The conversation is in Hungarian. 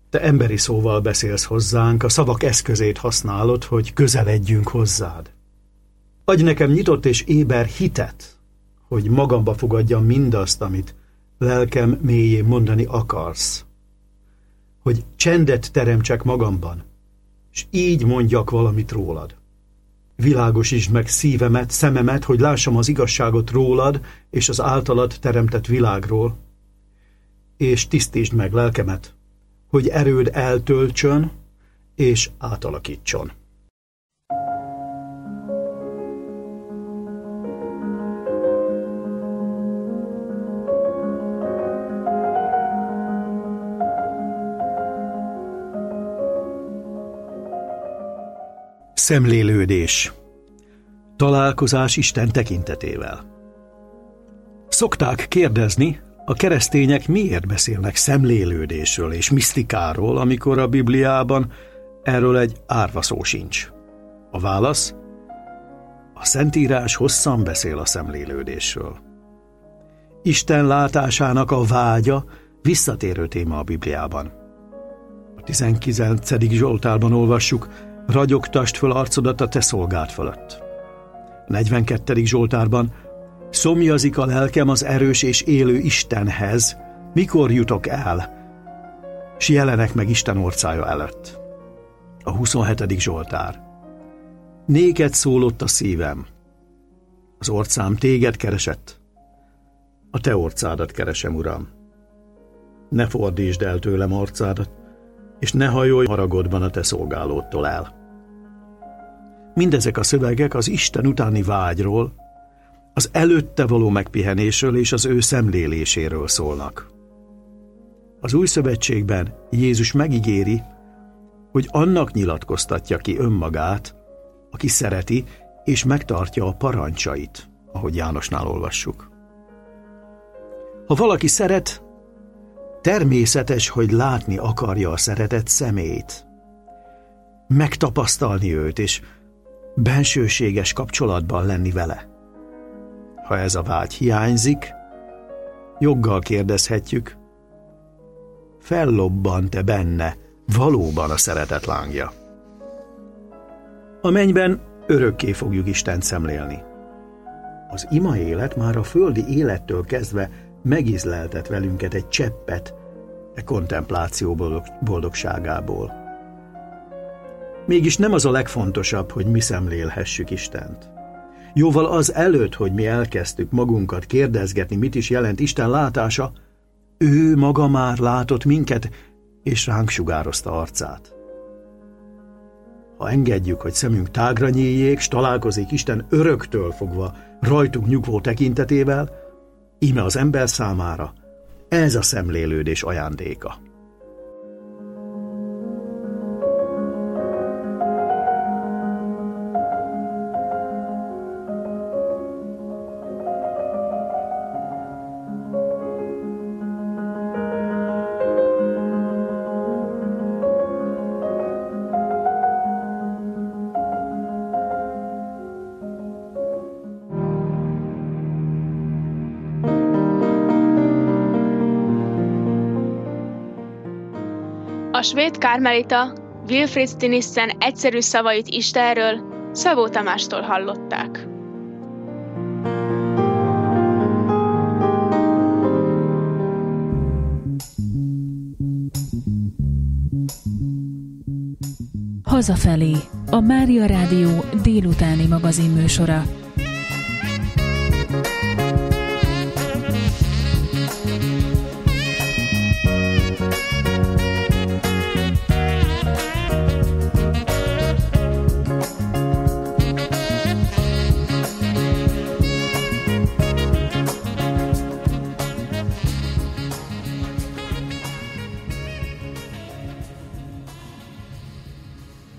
Te emberi szóval beszélsz hozzánk, a szavak eszközét használod, hogy közeledjünk hozzád. Adj nekem nyitott és éber hitet, hogy magamba fogadjam mindazt, amit lelkem mélyén mondani akarsz. Hogy csendet teremtsek magamban, és így mondjak valamit rólad. Világosítsd meg szívemet, szememet, hogy lássam az igazságot rólad és az általad teremtett világról, és tisztítsd meg lelkemet, hogy erőd eltöltsön és átalakítson. Szemlélődés. Találkozás Isten tekintetével. Szokták kérdezni, a keresztények miért beszélnek szemlélődésről és misztikáról, amikor a Bibliában erről egy árva szó sincs. A válasz? A Szentírás hosszan beszél a szemlélődésről. Isten látásának a vágya visszatérő téma a Bibliában. A 19. Zsoltárban olvassuk, ragyogtasd föl arcodat a te szolgád fölött. A 42. Zsoltárban, szomjazik a lelkem az erős és élő Istenhez, mikor jutok el, s jelenek meg Isten orcája előtt. A 27. Zsoltár, néked szólott a szívem, az orcám téged keresett, a te orcádat keresem, Uram. Ne fordítsd el tőlem arcádat, és ne hajolj haragodban a te szolgálódtól el. Mindezek a szövegek az Isten utáni vágyról, az előtte való megpihenésről és az ő szemléléséről szólnak. Az Új Szövetségben Jézus megígéri, hogy annak nyilatkoztatja ki önmagát, aki szereti és megtartja a parancsait, ahogy Jánosnál olvassuk. Ha valaki szeret, természetes, hogy látni akarja a szeretett szemét, megtapasztalni őt és bensőséges kapcsolatban lenni vele. Ha ez a vágy hiányzik, joggal kérdezhetjük, fellobbant-e benne valóban a szeretet lángja? A mennyben örökké fogjuk Istent szemlélni. Az ima élet már a földi élettől kezdve megízleltet velünket egy cseppet e kontempláció boldogságából. Mégis nem az a legfontosabb, hogy mi szemlélhessük Istent. Jóval az előtt, hogy mi elkezdtük magunkat kérdezgetni, mit is jelent Isten látása, ő maga már látott minket, és ránk sugározta arcát. Ha engedjük, hogy szemünk tágra nyíljék, s találkozik Isten öröktől fogva rajtuk nyugvó tekintetével, íme az ember számára ez a szemlélődés ajándéka. A svéd kármelita Wilfrid Stinissen egyszerű szavait Istenről Szabó Tamástól hallották. Hazafelé, a Mária Rádió délutáni magazinműsora.